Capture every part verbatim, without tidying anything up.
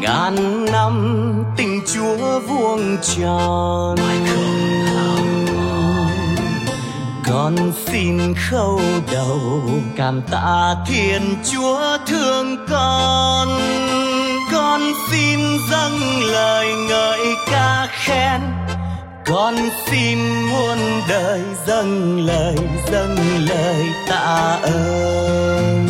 ngàn năm tình Chúa vuông tròn. Con xin khấu đầu cảm tạ Thiên Chúa thương con. Con xin dâng lời ngợi ca khen. Con xin muôn đời dâng lời dâng lời tạ ơn.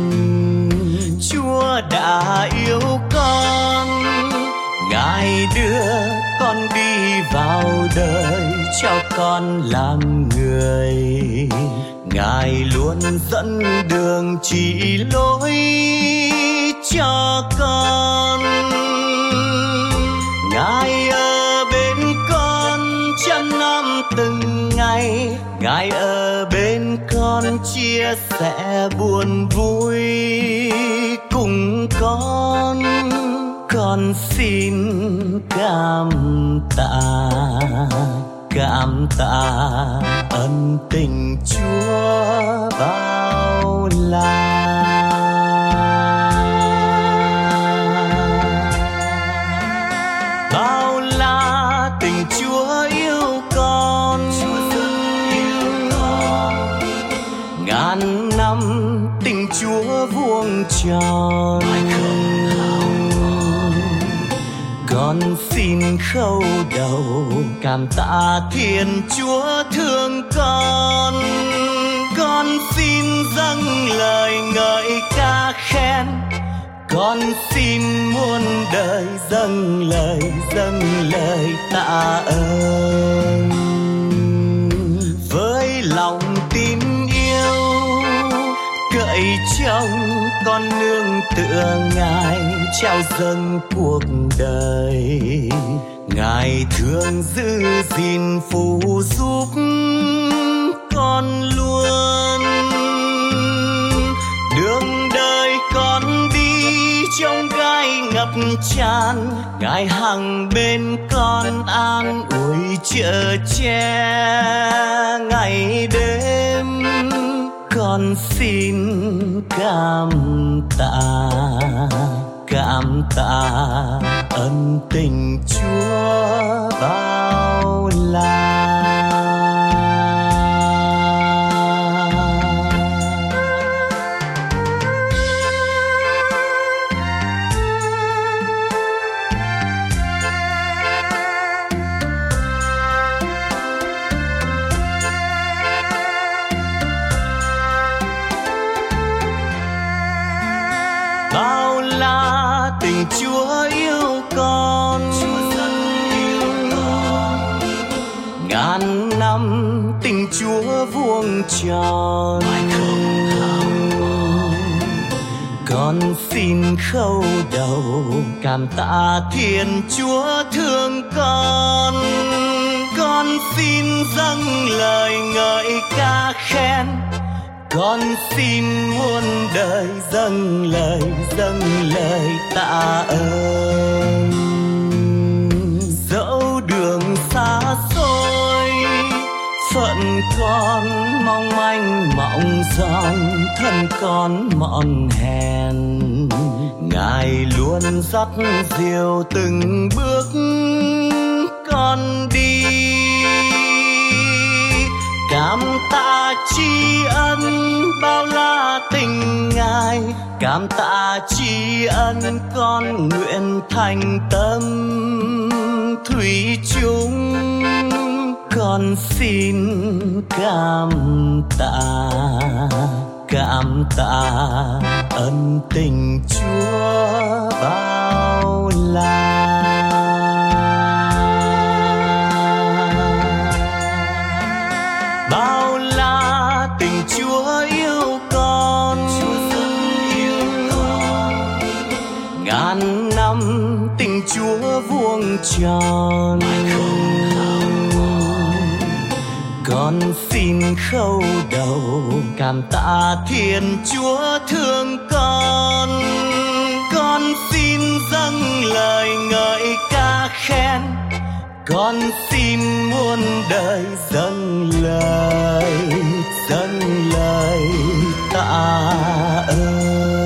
Chúa đã yêu con, Ngài đưa con đi vào đời cho con làm người. Ngài luôn dẫn đường chỉ lối cho con. Ngài ở bên con trăm năm từng ngày. Ngài ở bên con chia sẻ buồn vui cùng con. Con xin cảm tạ, cảm tạ ân tình Chúa bao la. Bao la tình Chúa yêu con. Ngàn năm tình Chúa vuông tròn. Con xin khấu đầu cảm tạ Thiên Chúa thương con. Con xin dâng lời ngợi ca khen. Con xin muôn đời dâng lời dâng lời tạ ơn. Với lòng tin yêu cậy trông con nương tựa Ngài trao dâng cuộc đời. Ngài thương giữ gìn phù giúp con luôn. Đường đời con đi trong gai ngập tràn. Ngài hằng bên con an ủi chở che ngày đêm. Con xin cảm tạ, cảm tạ ân tình Chúa bao la. Bao la tình Chúa yêu con. Ngàn năm tình Chúa vuông tròn. Con xin khấu đầu cảm tạ Thiên Chúa thương con. Con xin dâng lời ngợi ca khen. Con xin muôn đời dâng lời dâng lời tạ ơn. Dẫu đường xa xôi phận con mong manh mộng giòn. Thân con mọn hèn Ngài luôn dắt dìu từng bước con đi. Cảm tạ tri ân bao la tình Ngài. Cảm tạ tri ân con nguyện thành tâm thủy chung. Con xin cảm tạ, cảm tạ ân tình Chúa bao la. Bao la tình Chúa yêu con. Ngàn năm tình Chúa vuông tròn. Con xin khấu đầu cảm tạ Thiên Chúa thương con. Con xin dâng lời ngợi ca khen. Con xin muôn đời dâng lời dâng lời tạ ơn.